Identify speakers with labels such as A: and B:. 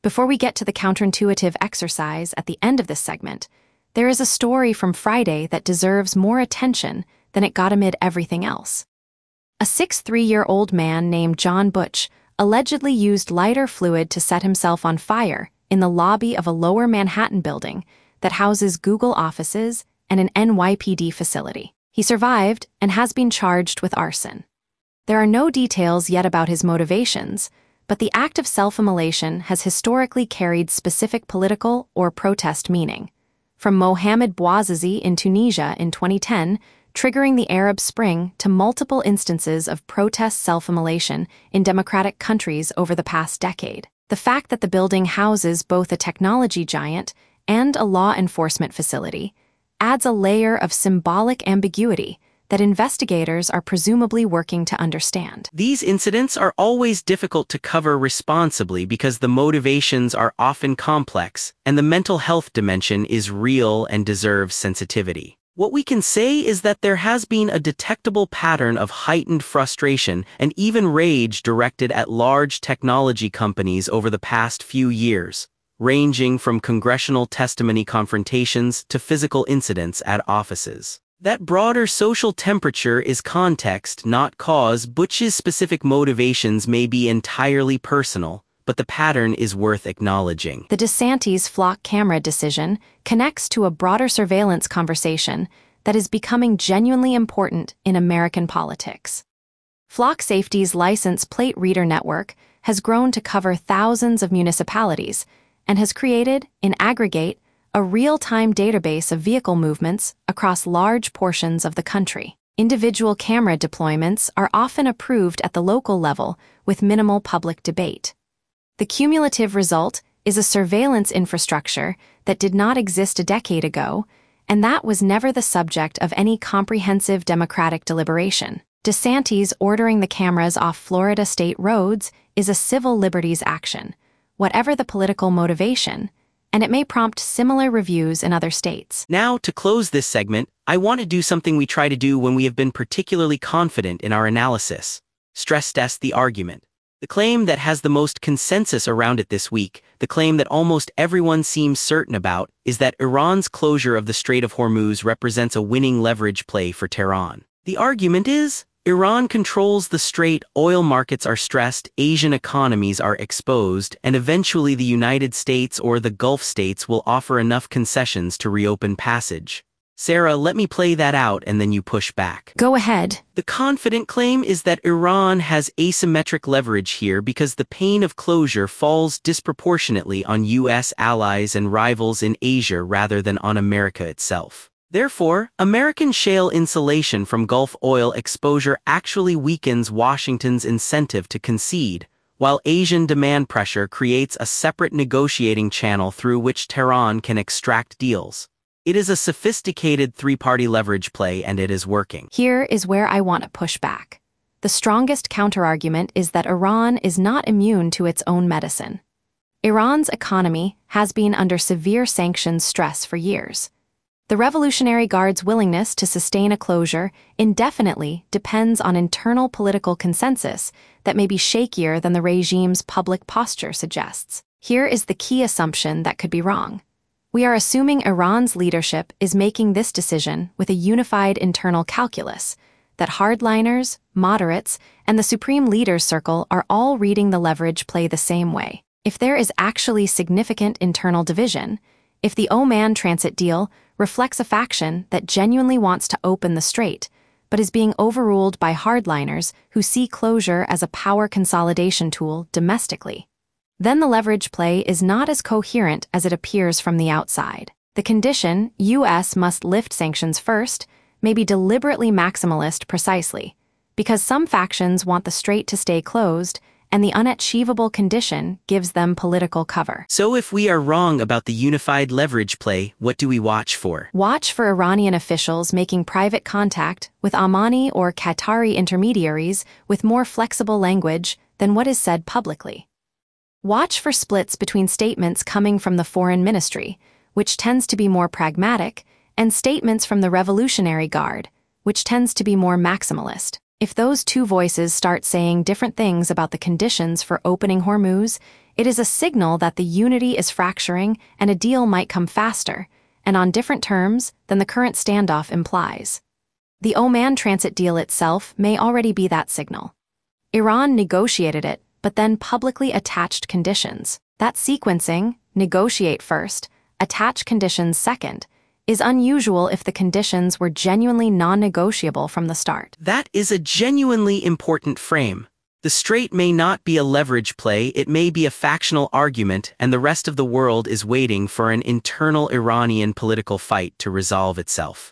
A: Before we get to the counterintuitive exercise at the end of this segment, there is a story from Friday that deserves more attention than it got amid everything else. A 63-year-old man named John Butch allegedly used lighter fluid to set himself on fire in the lobby of a lower Manhattan building that houses Google offices and an NYPD facility. He survived and has been charged with arson. There are no details yet about his motivations, but the act of self-immolation has historically carried specific political or protest meaning, from Mohamed Bouazizi in Tunisia in 2010, triggering the Arab Spring, to multiple instances of protest self-immolation in democratic countries over the past decade. The fact that the building houses both a technology giant and a law enforcement facility adds a layer of symbolic ambiguity that investigators are presumably working to understand.
B: These incidents are always difficult to cover responsibly because the motivations are often complex, and the mental health dimension is real and deserves sensitivity. What we can say is that there has been a detectable pattern of heightened frustration and even rage directed at large technology companies over the past few years, ranging from congressional testimony confrontations to physical incidents at offices. That broader social temperature is context, not cause. Butch's specific motivations may be entirely personal, but the pattern is worth acknowledging.
A: The DeSantis flock camera decision connects to a broader surveillance conversation that is becoming genuinely important in American politics. Flock Safety's license plate reader network has grown to cover thousands of municipalities and has created, in aggregate, a real-time database of vehicle movements across large portions of the country. Individual camera deployments are often approved at the local level with minimal public debate. The cumulative result is a surveillance infrastructure that did not exist a decade ago, and that was never the subject of any comprehensive democratic deliberation. DeSantis ordering the cameras off Florida state roads is a civil liberties action, whatever the political motivation, and it may prompt similar reviews in other states.
B: Now, to close this segment, I want to do something we try to do when we have been particularly confident in our analysis: stress test the argument. The claim that has the most consensus around it this week, the claim that almost everyone seems certain about, is that Iran's closure of the Strait of Hormuz represents a winning leverage play for Tehran. The argument is, Iran controls the strait, oil markets are stressed, Asian economies are exposed, and eventually the United States or the Gulf states will offer enough concessions to reopen passage. Sarah, let me play that out and then you push back.
A: Go ahead.
B: The confident claim is that Iran has asymmetric leverage here because the pain of closure falls disproportionately on U.S. allies and rivals in Asia rather than on America itself. Therefore, American shale insulation from Gulf oil exposure actually weakens Washington's incentive to concede, while Asian demand pressure creates a separate negotiating channel through which Tehran can extract deals. It is a sophisticated three-party leverage play, and it is working.
A: Here is where I want to push back. The strongest counterargument is that Iran is not immune to its own medicine. Iran's economy has been under severe sanctions stress for years. The Revolutionary Guard's willingness to sustain a closure indefinitely depends on internal political consensus that may be shakier than the regime's public posture suggests. Here is the key assumption that could be wrong. We are assuming Iran's leadership is making this decision with a unified internal calculus, that hardliners, moderates, and the Supreme Leaders Circle are all reading the leverage play the same way. If there is actually significant internal division, if the Oman transit deal reflects a faction that genuinely wants to open the strait, but is being overruled by hardliners who see closure as a power consolidation tool domestically, then the leverage play is not as coherent as it appears from the outside. The condition, U.S. must lift sanctions first, may be deliberately maximalist precisely, because some factions want the strait to stay closed, and the unachievable condition gives them political cover.
B: So if we are wrong about the unified leverage play, what do we watch for?
A: Watch for Iranian officials making private contact with Omani or Qatari intermediaries with more flexible language than what is said publicly. Watch for splits between statements coming from the Foreign Ministry, which tends to be more pragmatic, and statements from the Revolutionary Guard, which tends to be more maximalist. If those two voices start saying different things about the conditions for opening Hormuz, It is a signal that the unity is fracturing and a deal might come faster, and on different terms than the current standoff implies. The Oman Transit deal itself may already be that signal. Iran negotiated it, but then publicly attached conditions. That sequencing, negotiate first, attach conditions second, is unusual if the conditions were genuinely non-negotiable from the start.
B: That is a genuinely important frame. The strait may not be a leverage play, it may be a factional argument, and the rest of the world is waiting for an internal Iranian political fight to resolve itself.